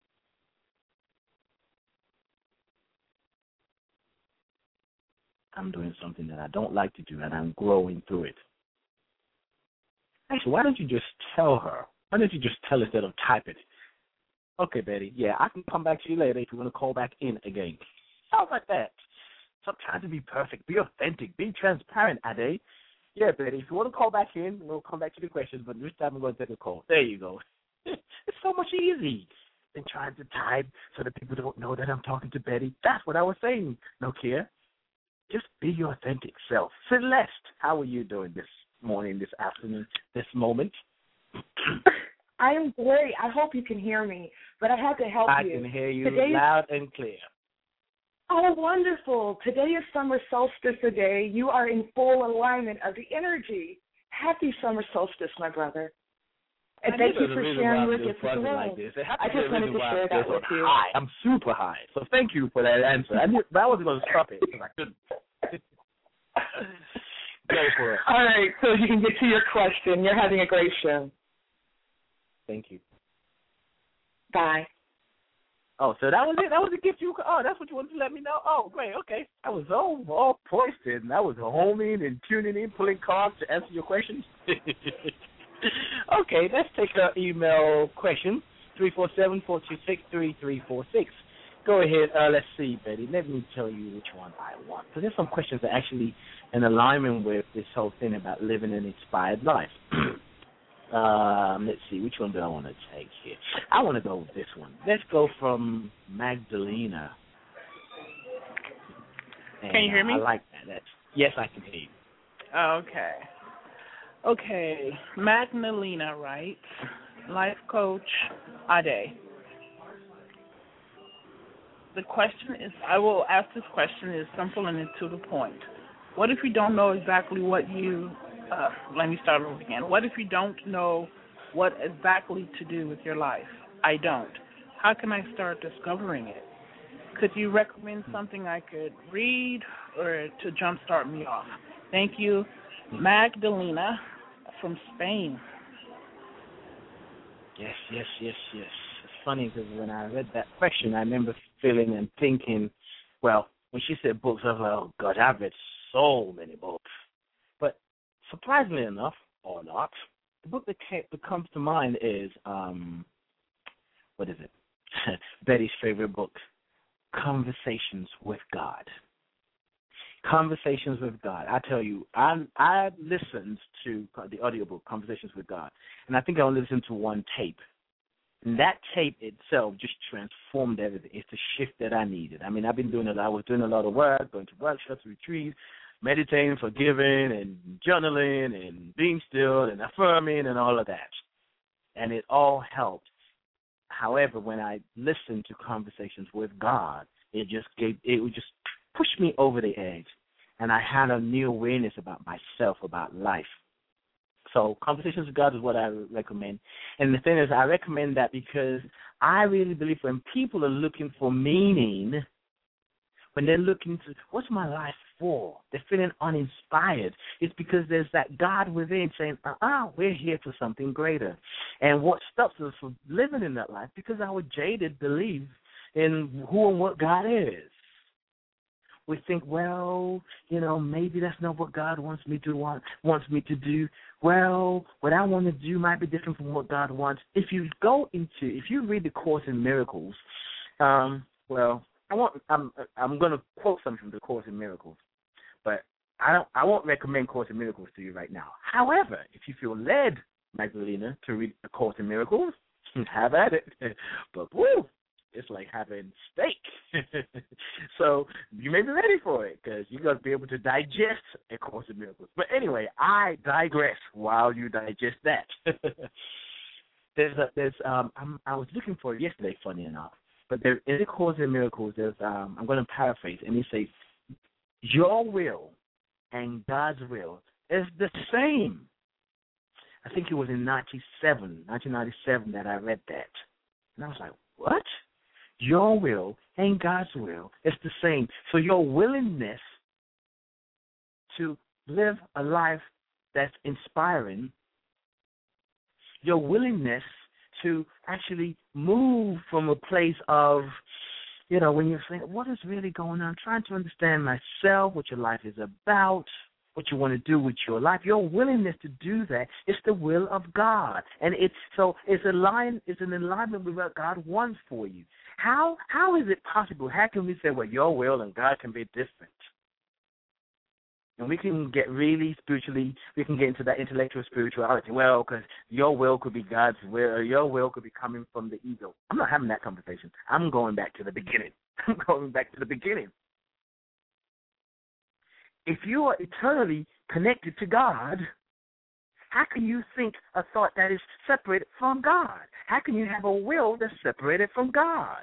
I'm doing something that I don't like to do, and I'm growing through it. Actually, why don't you just tell her? Why don't you just tell her instead of type it? Okay, Betty, yeah, I can come back to you later if you want to call back in again. How about that? Stop trying to be perfect. Be authentic. Be transparent, Ade. Yeah, Betty, if you want to call back in, we'll come back to the questions, but this time I'm going to take a call. There you go. It's so much easier than trying to type so that people don't know that I'm talking to Betty. That's what I was saying, Nokia. Just be your authentic self. Celeste, how are you doing this morning, this afternoon, this moment? I am great. I hope you can hear me, but I have to help I you. I can hear you Today loud and clear. Oh, wonderful. Today is summer solstice day. You are in full alignment of the energy. Happy summer solstice, my brother. And I thank you the for reason sharing why with I'm us so as well. like this. I just wanted to share that with you. High. I'm super high, so thank you for that answer. I knew, but I wasn't going to stop it. I couldn't. Go for it. All right, so you can get to your question. You're having a great show. Thank you. Bye. Oh, so that was it? That was the gift you – oh, that's what you wanted to let me know? Oh, great, okay. I was all, all poised and I was homing and tuning in, pulling cards to answer your questions. Okay, let's take an email question, three four seven, four two six, three three four six. Go ahead. Uh, let's see, Betty. Let me tell you which one I want. Because there's some questions that are actually in alignment with this whole thing about living an inspired life. Um, let's see, which one do I want to take here? I want to go with this one. Let's go from Magdalena. And, can you hear me? Uh, I like that. That's, yes, I can hear you. Okay. Okay, Magdalena writes, Life Coach Ade. The question is, I will ask this question, is simple and it's to the point. What if you don't know exactly what you Uh, let me start over again. What if you don't know what exactly to do with your life? I don't. How can I start discovering it? Could you recommend something I could read or to jumpstart me off? Thank you, Magdalena from Spain. Yes, yes, yes, yes. It's funny because when I read that question, I remember feeling and thinking, well, when she said books, I was like, oh, God, I've read so many books. But surprisingly enough, or not, the book that, came, that comes to mind is, um, what is it? Betty's favorite book, Conversations with God. Conversations with God. I tell you, I I listened to the audiobook, Conversations with God, and I think I only listened to one tape. And that tape itself just transformed everything. It's the shift that I needed. I mean, I've been doing a lot. I was doing a lot of work, going to workshops, retreats, meditating, forgiving, and journaling, and being still, and affirming, and all of that. And it all helped. However, when I listened to Conversations with God, it just gave, it would just push me over the edge, and I had a new awareness about myself, about life. So Conversations with God is what I recommend. And the thing is, I recommend that because I really believe when people are looking for meaning, when they're looking to, what's my life for? They're feeling uninspired. It's because there's that God within saying, uh-uh, we're here for something greater. And what stops us from living in that life? Because our jaded belief in who and what God is. We think, well, you know, maybe that's not what God wants me to want wants me to do. Well, what I want to do might be different from what God wants. If you go into, if you read the Course in Miracles, um, well, I want, I'm, I'm going to quote something from the Course in Miracles, but I don't, I won't recommend Course in Miracles to you right now. However, if you feel led, Magdalena, to read the Course in Miracles, have at it. But woo, it's like having steak. So you may be ready for it because you're going to be able to digest A Course in Miracles. But anyway, I digress while you digest that. there's a, there's um I'm, I was looking for it yesterday, funny enough. But there in A Course in Miracles, there's um I'm going to paraphrase, and it says, your will and God's will is the same. I think it was in nineteen ninety-seven that I read that. And I was like, what? Your will and God's will is the same. So your willingness to live a life that's inspiring, your willingness to actually move from a place of, you know, when you're saying, what is really going on? I'm trying to understand myself, what your life is about, what you want to do with your life. Your willingness to do that is the will of God. And it's so it's aligned, it's an alignment with what God wants for you. How how is it possible? How can we say, well, your will and God can be different? And we can get really spiritually, we can get into that intellectual spirituality. Well, because your will could be God's will, or your will could be coming from the ego. I'm not having that conversation. I'm going back to the beginning. I'm going back to the beginning. If you are eternally connected to God, how can you think a thought that is separated from God? How can you have a will that's separated from God?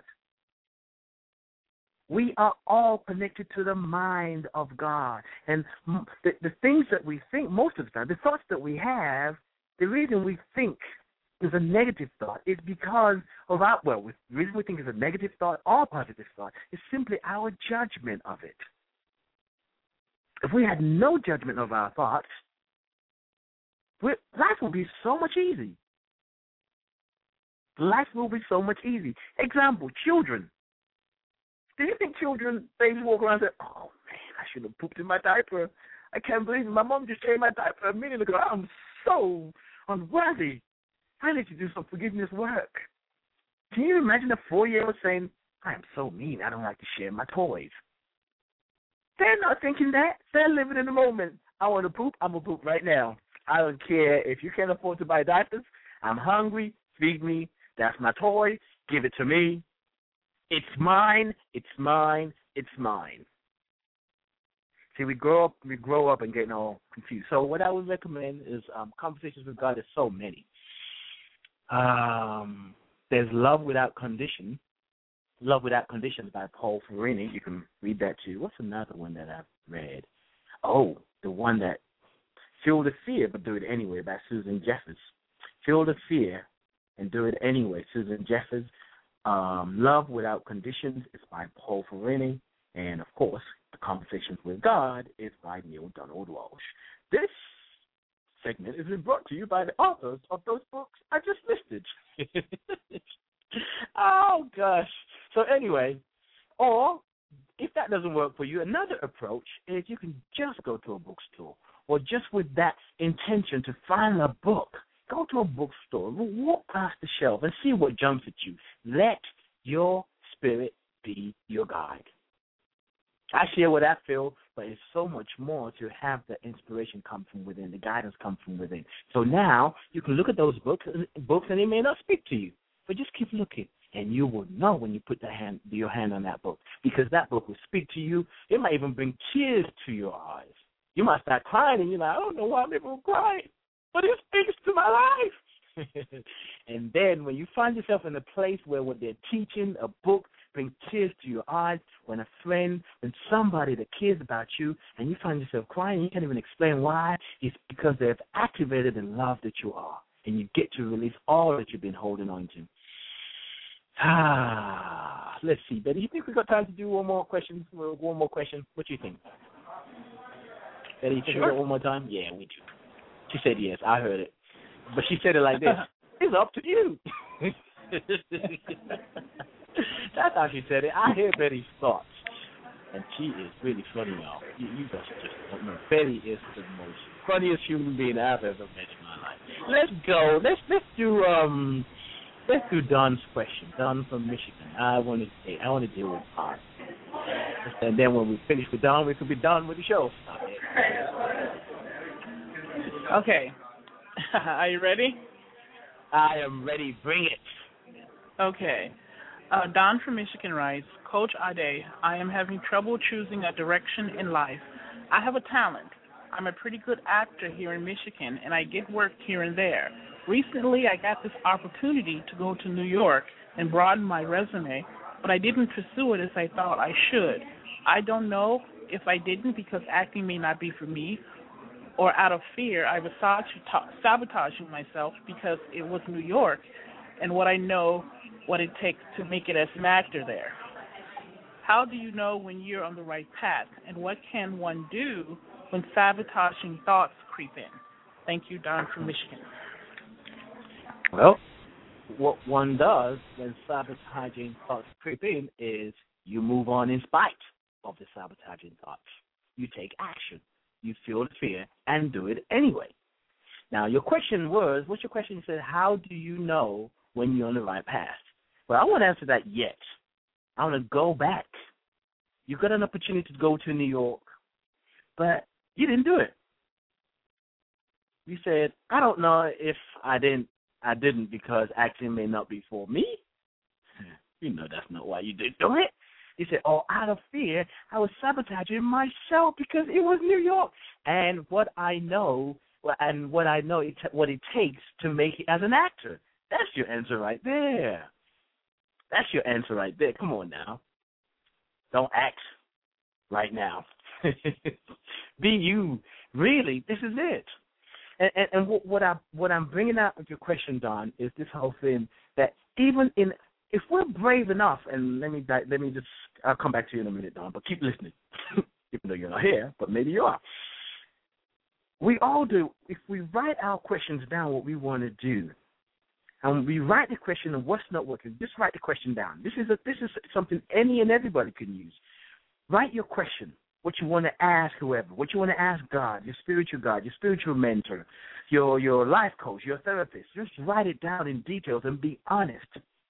We are all connected to the mind of God. And the, the things that we think most of the time, the thoughts that we have, the reason we think is a negative thought is because of our, well, the reason we think is a negative thought or positive thought is simply our judgment of it. If we had no judgment of our thoughts, life would be so much easy. Life will be so much easy. Example, children. Do you think children, they walk around and say, oh, man, I should have pooped in my diaper. I can't believe it. My mom just changed my diaper a minute ago. I'm so unworthy. I need to do some forgiveness work. Can you imagine a four-year-old saying, I am so mean, I don't like to share my toys? They're not thinking that. They're living in the moment. I want to poop, I'm going to poop right now. I don't care if you can't afford to buy diapers. I'm hungry. Feed me. That's my toy. Give it to me. It's mine. It's mine. It's mine. See, we grow up, we grow up and getting all confused. So what I would recommend is um, Conversations with God. There's so many. Um, there's Love Without Condition. Love Without Conditions by Paul Ferrini. You can read that too. What's another one that I've read? Oh, the one that Feel the Fear but Do It Anyway by Susan Jeffers. Feel the Fear and Do It Anyway, Susan Jeffers. Um, Love Without Conditions is by Paul Ferrini. And, of course, The Conversations with God is by Neale Donald Walsch. This segment has been brought to you by the authors of those books I just listed. gosh. So anyway, or if that doesn't work for you, another approach is you can just go to a bookstore, or just with that intention to find a book, go to a bookstore, walk past the shelf and see what jumps at you. Let your spirit be your guide. I share what I feel, but it's so much more to have the inspiration come from within, the guidance come from within. So now you can look at those books, books and they may not speak to you, but just keep looking, and you will know when you put the hand, your hand on that book, because that book will speak to you. It might even bring tears to your eyes. You might start crying, and you're like, I don't know why I'm even crying, but it speaks to my life. And then when you find yourself in a place where what they're teaching, a book, brings tears to your eyes, when a friend, when somebody that cares about you, and you find yourself crying, you can't even explain why, it's because they've activated the love that you are, and you get to release all that you've been holding on to. Ah, let's see, Betty, you think we got time to do one more question? One more question? What do you think? Betty, you think Sure. we got one more time? Yeah, we do. She said yes, I heard it. But she said it like this. It's up to you. That's how she said it. I hear Betty's thoughts. And she is really funny, y'all. You, you guys just don't know. Betty is the most funniest human being I've ever met in my life. Let's go. Let's let's do um let's do Don's question. Don from Michigan. I want to I want to deal with art. And then when we finish with Don, we could be done with the show. Okay. Are you ready? I am ready. Bring it. Okay. Uh, Don from Michigan writes, Coach Ade, I am having trouble choosing a direction in life. I have a talent. I'm a pretty good actor here in Michigan, and I get work here and there. Recently, I got this opportunity to go to New York and broaden my resume, but I didn't pursue it as I thought I should. I don't know if I didn't because acting may not be for me, or out of fear, I was sabotaging myself because it was New York and what I know what it takes to make it as an actor there. How do you know when you're on the right path, and what can one do when sabotaging thoughts creep in? Thank you, Don from Michigan. Well, what one does when sabotaging thoughts creep in is you move on in spite of the sabotaging thoughts. You take action. You feel the fear and do it anyway. Now, your question was, what's your question? You said, how do you know when you're on the right path? Well, I won't answer that yet. I want to go back. You got an opportunity to go to New York, but you didn't do it. You said, I don't know if I didn't I didn't because acting may not be for me. You know that's not why you didn't do it. You said, oh, out of fear, I was sabotaging myself because it was New York. And what I know, and what I know, it, what it takes to make it as an actor. That's your answer right there. That's your answer right there. Come on now. Don't act right now. Be you. Really, this is it. And, and, and what, what, I, what I'm bringing out with your question, Don, is this whole thing that even in, if we're brave enough, and let me let me just, I'll come back to you in a minute, Don, but keep listening, even though you're not here, but maybe you are. We all do. If we write our questions down, what we want to do, and we write the question of what's not working, just write the question down. This is a, this is something any and everybody can use. Write your question, what you want to ask whoever, what you want to ask God, your spiritual God, your spiritual mentor, your your life coach, your therapist. Just write it down in details and be honest.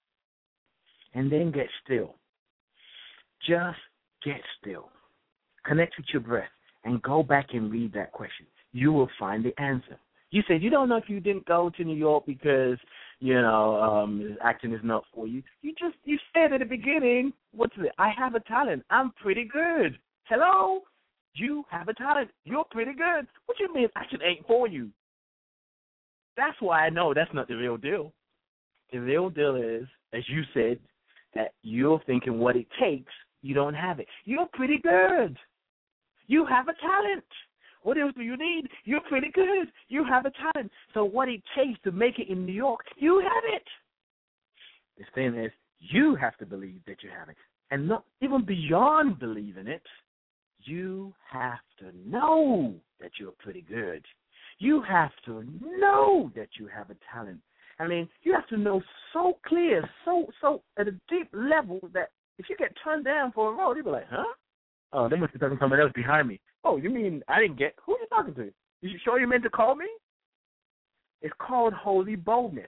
And then get still. Just get still. Connect with your breath and go back and read that question. You will find the answer. You said you don't know if you didn't go to New York because, you know, um, acting is not for you. You just, you said at the beginning, what's it? I have a talent. I'm pretty good. Hello? You have a talent. You're pretty good. What you mean acting ain't for you? That's why I know that's not the real deal. The real deal is, as you said, that you're thinking what it takes, you don't have it. You're pretty good. You have a talent. What else do you need? You're pretty good. You have a talent. So what it takes to make it in New York, you have it. The thing is, you have to believe that you have it. And not even beyond believing it, you have to know that you're pretty good. You have to know that you have a talent. I mean, you have to know so clear, so so at a deep level that if you get turned down for a role, you'll be like, huh? Oh, they must be talking to someone else behind me. Oh, you mean I didn't get, who are you talking to? You sure you meant to call me? It's called holy boldness.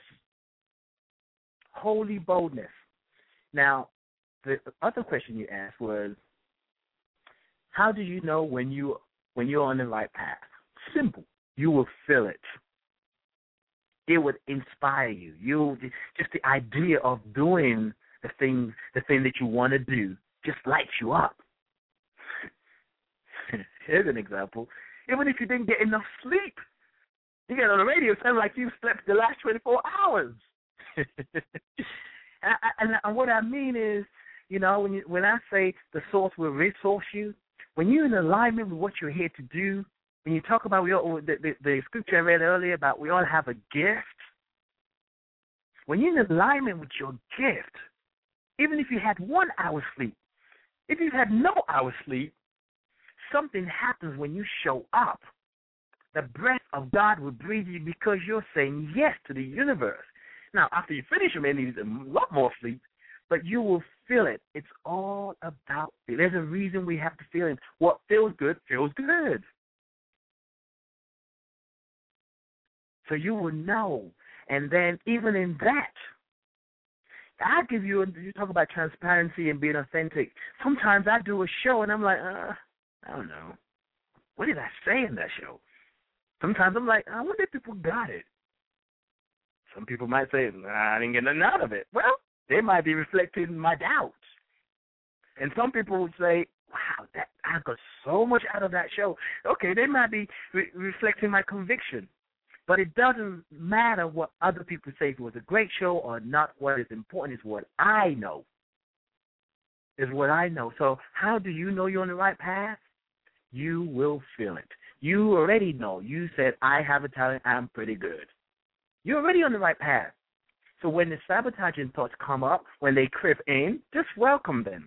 Holy boldness. Now, the other question you asked was, how do you know when you when you're on the right path? Simple. You will feel it. It would inspire you. You just the idea of doing the thing the thing that you want to do just lights you up. Here's an example. Even if you didn't get enough sleep, you get on the radio, it sounds like you slept the last twenty-four hours. and, and, and what I mean is, you know, when you, when I say the source will resource you, when you're in alignment with what you're here to do, when you talk about we all, the, the, the scripture I read earlier about we all have a gift, when you're in alignment with your gift, even if you had one hour sleep, if you had no hour sleep, something happens when you show up. The breath of God will breathe you because you're saying yes to the universe. Now, after you finish, you may need a lot more sleep, but you will feel it. It's all about it. There's a reason we have to feel it. What feels good feels good. So you will know. And then even in that, I give you, you talk about transparency and being authentic. Sometimes I do a show and I'm like, uh, I don't know. What did I say in that show? Sometimes I'm like, I wonder if people got it. Some people might say, nah, I didn't get nothing out of it. Well, they might be reflecting my doubts. And some people would say, wow, that I got so much out of that show. Okay, they might be re- reflecting my conviction. But it doesn't matter what other people say, if it was a great show or not. What is important is what I know. Is what I know. So how do you know you're on the right path? You will feel it. You already know. You said, I have a talent, I'm pretty good. You're already on the right path. So when the sabotaging thoughts come up, when they creep in, just welcome them.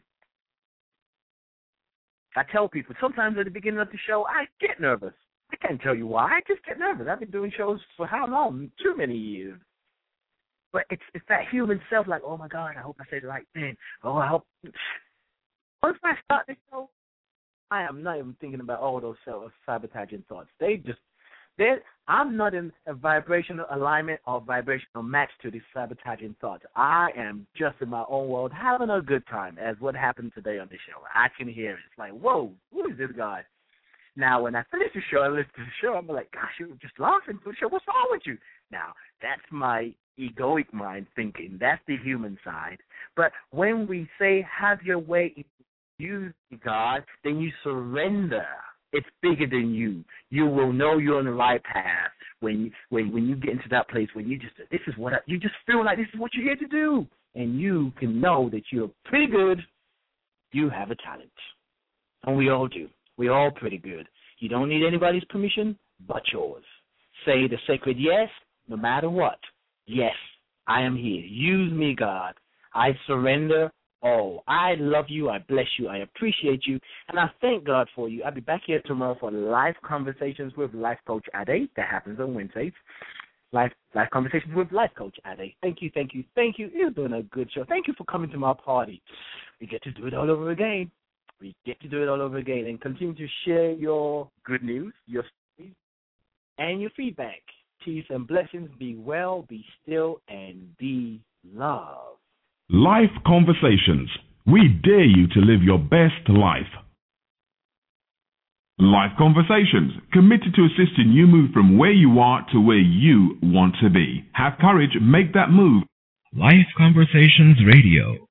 I tell people, sometimes at the beginning of the show, I get nervous. I can't tell you why. I just get nervous. I've been doing shows for how long? Too many years. But it's it's that human self, like, oh, my God, I hope I say the right thing. Oh, I hope. Once I start the show, I am not even thinking about all those self-sabotaging thoughts. They just, they I'm not in a vibrational alignment or vibrational match to these sabotaging thoughts. I am just in my own world having a good time, as what happened today on the show. I can hear it. It's like, whoa, who is this guy? Now, when I finish the show, I listen to the show, I'm like, gosh, you were just laughing to the show. What's wrong with you? Now, that's my egoic mind thinking. That's the human side. But when we say, have your way, you, God, then you surrender. It's bigger than you. You will know you're on the right path when you, when when you get into that place when you just, this is what I, you just feel like this is what you're here to do. And you can know that you're pretty good. You have a talent. And we all do. We're all pretty good. You don't need anybody's permission but yours. Say the sacred yes, no matter what. Yes, I am here. Use me, God. I surrender all. I love you. I bless you. I appreciate you. And I thank God for you. I'll be back here tomorrow for Life Conversations with Life Coach Ade. That happens on Wednesdays. Life, Life Conversations with Life Coach Ade. Thank you, thank you, thank you. You're doing a good show. Thank you for coming to my party. We get to do it all over again. We get to do it all over again and continue to share your good news, your stories, and your feedback. Peace and blessings. Be well, be still, and be loved. Life Conversations. We dare you to live your best life. Life Conversations. Committed to assisting you move from where you are to where you want to be. Have courage. Make that move. Life Conversations Radio.